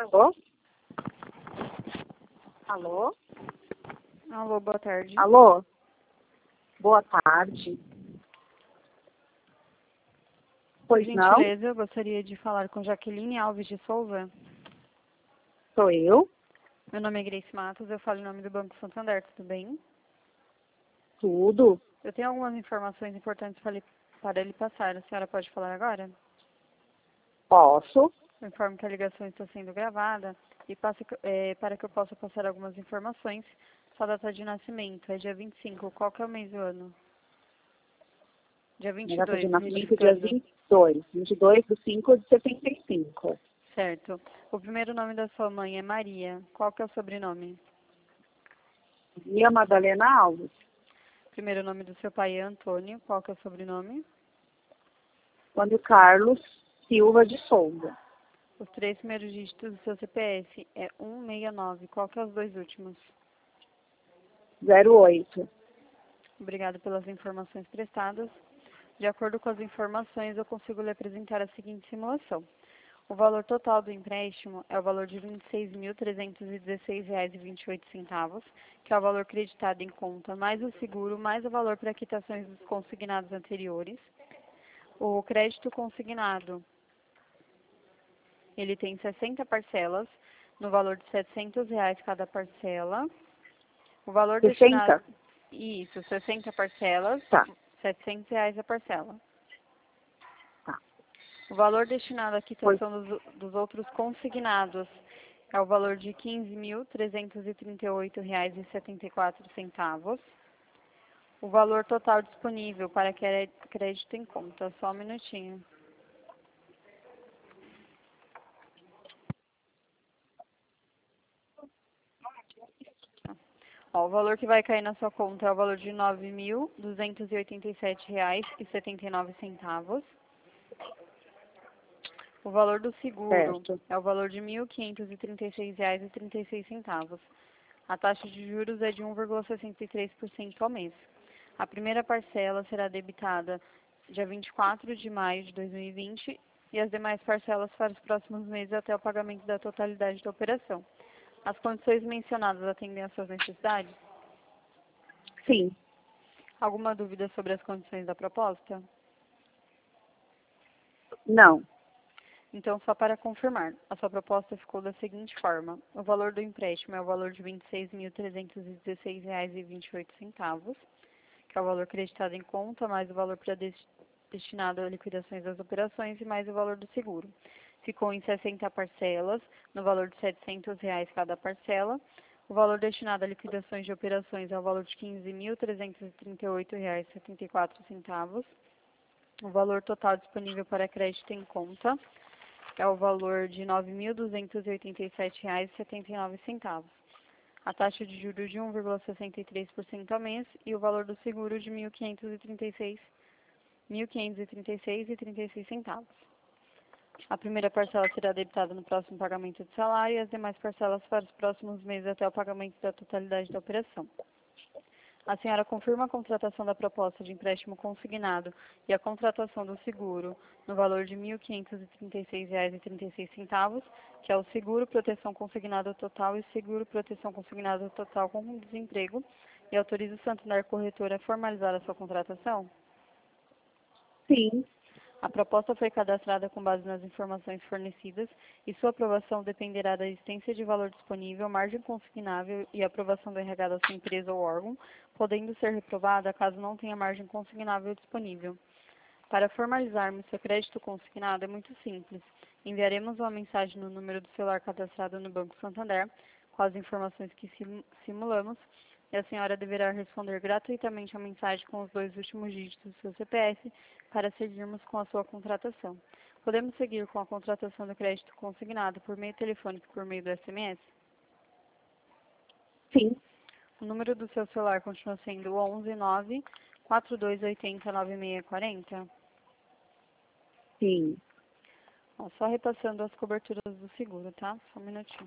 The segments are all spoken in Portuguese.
Alô? Alô? Alô, boa tarde. Alô? Boa tarde. Pois Por não? gentileza, eu gostaria de falar com Jaqueline Alves de Souza. Sou eu? Meu nome é Grace Matos, eu falo em nome do Banco Santander, tudo bem? Tudo? Eu tenho algumas informações importantes para lhe passar. A senhora pode falar agora? Posso? Eu informo que a ligação está sendo gravada e para que eu possa passar algumas informações. Sua data de nascimento é dia 25. Qual que é o mês do ano? Dia Minha data de 22, nascimento é dia retificando. 22/5/75. Certo. O primeiro nome da sua mãe é Maria. Qual que é o sobrenome? Minha Madalena Alves. Primeiro nome do seu pai é Antônio. Qual que é o sobrenome? Antônio Carlos Silva de Souza. Os 3 primeiros dígitos do seu CPF é 169. Qual que é os 2 últimos? 08. Obrigada pelas informações prestadas. De acordo com as informações, eu consigo lhe apresentar a seguinte simulação. O valor total do empréstimo é o valor de R$ 26.316,28, que é o valor creditado em conta, mais o seguro, mais o valor para quitações dos consignados anteriores. O crédito consignado, ele tem 60 parcelas, no valor de R$ 700 cada parcela. O valor 60? destinado... Isso, 60 parcelas, Tá. R$ 700 a parcela. Tá. O valor destinado à Pois, quitação dos outros consignados é o valor de R$ 15.338,74. O valor total disponível para crédito em conta. Só um minutinho. Ó, o valor que vai cair na sua conta é o valor de R$ 9.287,79. O valor do seguro certo. é o valor de R$ 1.536,36. A taxa de juros é de 1,63% ao mês. A primeira parcela será debitada dia 24 de maio de 2020 e as demais parcelas para os próximos meses até o pagamento da totalidade da operação. As condições mencionadas atendem às suas necessidades? Sim. Alguma dúvida sobre as condições da proposta? Não. Então, só para confirmar, a sua proposta ficou da seguinte forma. O valor do empréstimo é o valor de R$ 26.316,28, que é o valor creditado em conta, mais o valor destinado a liquidações das operações e mais o valor do seguro. Ficou em 60 parcelas, no valor de R$ 700 cada parcela. O valor destinado a liquidações de operações é o valor de R$ 15.338,74. O valor total disponível para crédito em conta é o valor de R$ 9.287,79. A taxa de juros de 1,63% ao mês e o valor do seguro de R$ 1.536,36. A primeira parcela será debitada no próximo pagamento de salário e as demais parcelas para os próximos meses até o pagamento da totalidade da operação. A senhora confirma a contratação da proposta de empréstimo consignado e a contratação do seguro no valor de R$ 1.536,36, que é o seguro proteção consignado total e seguro proteção consignado total com desemprego, e autoriza o Santander Corretora a formalizar a sua contratação? Sim. A proposta foi cadastrada com base nas informações fornecidas e sua aprovação dependerá da existência de valor disponível, margem consignável e aprovação do RH da sua empresa ou órgão, podendo ser reprovada caso não tenha margem consignável disponível. Para formalizarmos seu crédito consignado é muito simples. Enviaremos uma mensagem no número do celular cadastrado no Banco Santander com as informações que simulamos e a senhora deverá responder gratuitamente a mensagem com os 2 últimos dígitos do seu CPF para seguirmos com a sua contratação. Podemos seguir com a contratação do crédito consignado por meio telefônico e por meio do SMS? Sim. O número do seu celular continua sendo 11 9 4280 9640? Sim. Ó, só repassando as coberturas do seguro, tá? Só um minutinho.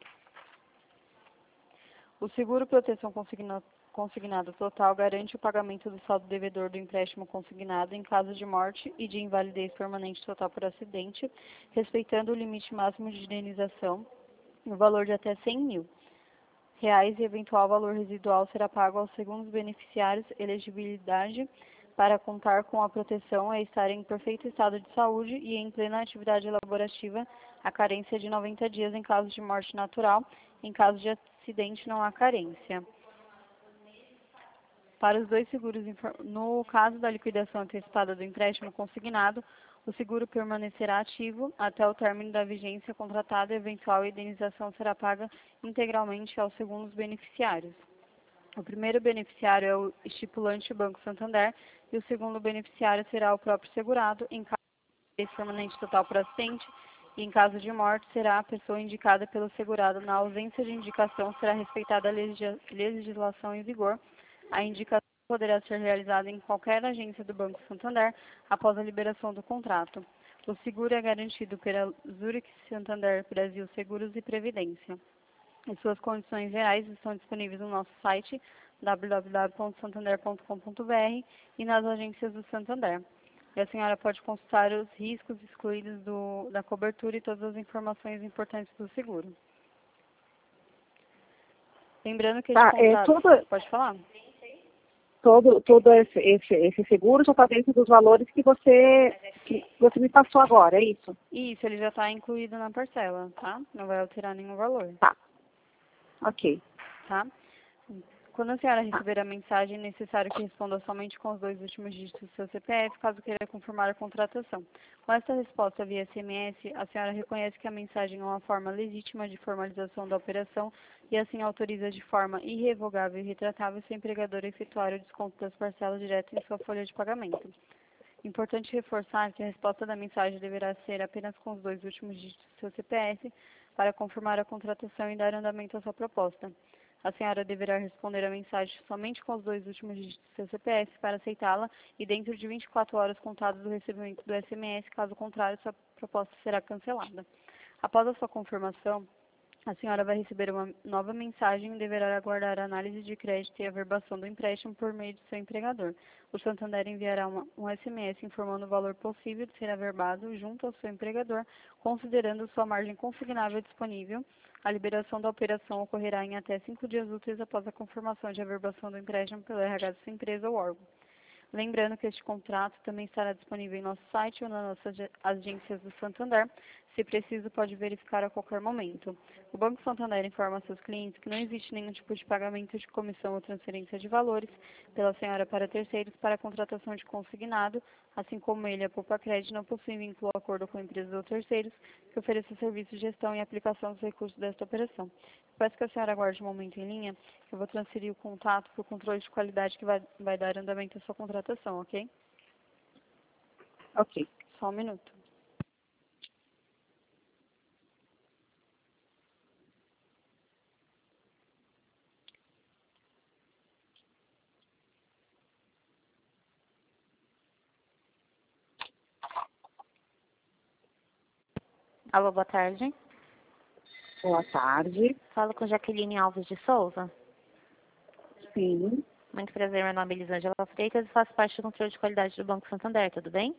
O seguro proteção consignado total garante o pagamento do saldo devedor do empréstimo consignado em caso de morte e de invalidez permanente total por acidente, respeitando o limite máximo de indenização no valor de até R$ 100.000 e eventual valor residual será pago aos segundos beneficiários. Elegibilidade para contar com a proteção é estar em perfeito estado de saúde e em plena atividade laborativa. A carência de 90 dias em caso de morte natural. Em caso de acidente, não há carência. Para os dois seguros, no caso da liquidação antecipada do empréstimo consignado, o seguro permanecerá ativo até o término da vigência contratada e a eventual indenização será paga integralmente aos segundos beneficiários. O primeiro beneficiário é o estipulante Banco Santander e o segundo beneficiário será o próprio segurado. Em caso de permanente total por acidente e em caso de morte, será a pessoa indicada pelo segurado. Na ausência de indicação, será respeitada a legislação em vigor. A indicação poderá ser realizada em qualquer agência do Banco Santander após a liberação do contrato. O seguro é garantido pela Zurich Santander Brasil Seguros e Previdência. E suas condições gerais estão disponíveis no nosso site www.santander.com.br e nas agências do Santander. E a senhora pode consultar os riscos excluídos da cobertura e todas as informações importantes do seguro. Lembrando que esse contrato... Pode falar? Todo esse seguro já está dentro dos valores que você me passou agora, é isso? Isso, ele já está incluído na parcela, tá? Não vai alterar nenhum valor. Tá. Ok. Tá? Quando a senhora receber a mensagem, é necessário que responda somente com os 2 últimos dígitos do seu CPF, caso queira confirmar a contratação. Com esta resposta via SMS, a senhora reconhece que a mensagem é uma forma legítima de formalização da operação e assim autoriza de forma irrevogável e retratável seu empregador a efetuar o desconto das parcelas direto em sua folha de pagamento. Importante reforçar que a resposta da mensagem deverá ser apenas com os 2 últimos dígitos do seu CPF para confirmar a contratação e dar andamento à sua proposta. A senhora deverá responder a mensagem somente com os 2 últimos dígitos do seu CPF para aceitá-la e dentro de 24 horas contadas do recebimento do SMS, caso contrário, sua proposta será cancelada. Após a sua confirmação, a senhora vai receber uma nova mensagem e deverá aguardar a análise de crédito e a verbação do empréstimo por meio de seu empregador. O Santander enviará um SMS informando o valor possível de ser averbado junto ao seu empregador, considerando sua margem consignável disponível. A liberação da operação ocorrerá em até 5 dias úteis após a confirmação de averbação do empréstimo pelo RH de sua empresa ou órgão. Lembrando que este contrato também estará disponível em nosso site ou nas nossas agências do Santander. Se preciso, pode verificar a qualquer momento. O Banco Santander informa a seus clientes que não existe nenhum tipo de pagamento de comissão ou transferência de valores pela senhora para terceiros para a contratação de consignado, assim como ele, a Poupa Crédito, não possui vínculo ou acordo com empresas ou terceiros que ofereçam serviço de gestão e aplicação dos recursos desta operação. Peço que a senhora aguarde um momento em linha, que eu vou transferir o contato para o controle de qualidade que vai dar andamento à sua contratação, ok? Ok. Só um minuto. Alô, boa tarde. Boa tarde. Falo com Jaqueline Alves de Souza. Sim, Muito prazer, meu nome é Elisângela Freitas e faço parte do controle de qualidade do Banco Santander, tudo bem?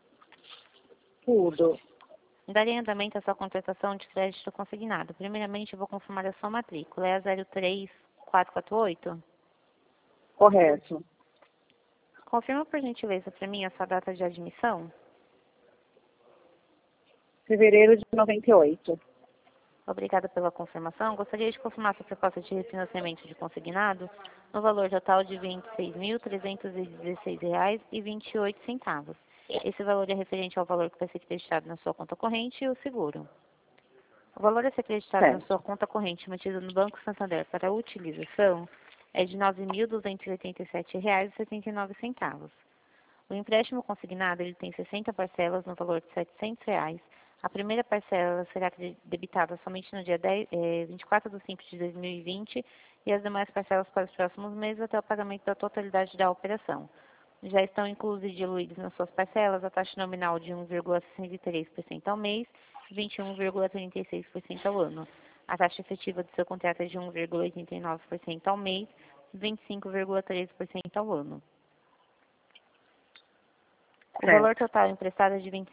tudo. Darei andamento à sua contratação de crédito consignado. Primeiramente, eu vou confirmar a sua matrícula. É a 03448? Correto. Confirma, por gentileza, para mim a sua data de admissão. Fevereiro de 98. Obrigada pela confirmação. Gostaria de confirmar sua proposta de refinanciamento de consignado no valor total de R$ 26.316,28. Esse valor é referente ao valor que vai ser creditado na sua conta corrente e o seguro. O valor a ser creditado na sua conta corrente mantido no Banco Santander para utilização é de R$ 9.287,79. O empréstimo consignado ele tem 60 parcelas no valor de R$ 700. A primeira parcela será debitada somente no dia 24 de 5 de 2020 e as demais parcelas para os próximos meses até o pagamento da totalidade da operação. Já estão inclusos e diluídos nas suas parcelas a taxa nominal de 1,63% ao mês e 21,36% ao ano. A taxa efetiva do seu contrato é de 1,89% ao mês e 25,13% ao ano. O valor total emprestado é de R$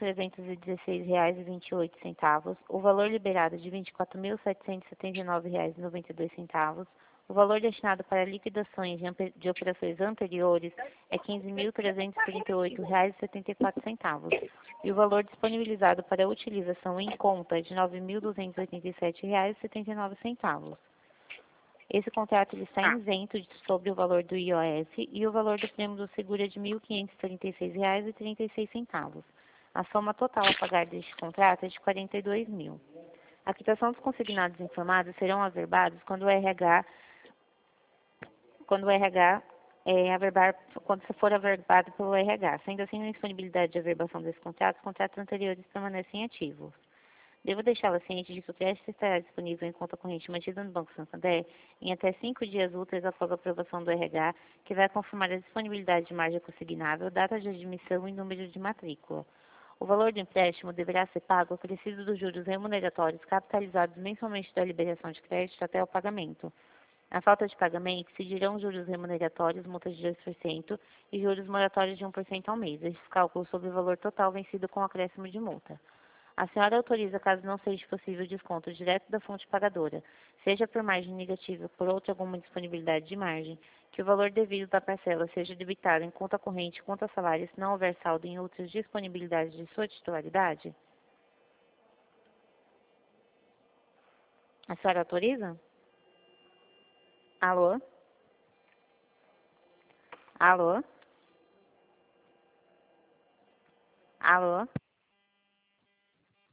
26.316,28. O valor liberado é de R$ 24.779,92. O valor destinado para liquidações de operações anteriores é R$ 15.338,74. E o valor disponibilizado para utilização em conta é de R$ 9.287,79. Esse contrato ele está isento sobre o valor do IOF e o valor do prêmio do seguro é de R$ 1.536,36. A soma total a pagar deste contrato é de R$ 42.000. A quitação dos consignados informados serão averbados quando se for averbado pelo RH. Sendo assim, na disponibilidade de averbação desse contrato, os contratos anteriores permanecem ativos. Devo deixá-la ciente de que o crédito estará disponível em conta corrente mantida no Banco Santander em até 5 dias úteis após a aprovação do RH, que vai confirmar a disponibilidade de margem consignável, data de admissão e número de matrícula. O valor do empréstimo deverá ser pago acrescido dos juros remuneratórios capitalizados mensalmente da liberação de crédito até o pagamento. A falta de pagamento incidirão juros remuneratórios, multas de 2% e juros moratórios de 1% ao mês. Esse cálculo sobre o valor total vencido com acréscimo de multa. A senhora autoriza, caso não seja possível o desconto direto da fonte pagadora, seja por margem negativa ou por outra alguma disponibilidade de margem, que o valor devido da parcela seja debitado em conta corrente, conta salário, se não houver saldo em outras disponibilidades de sua titularidade? A senhora autoriza? Alô? Alô? Alô?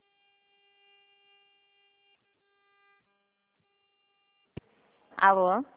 Alô?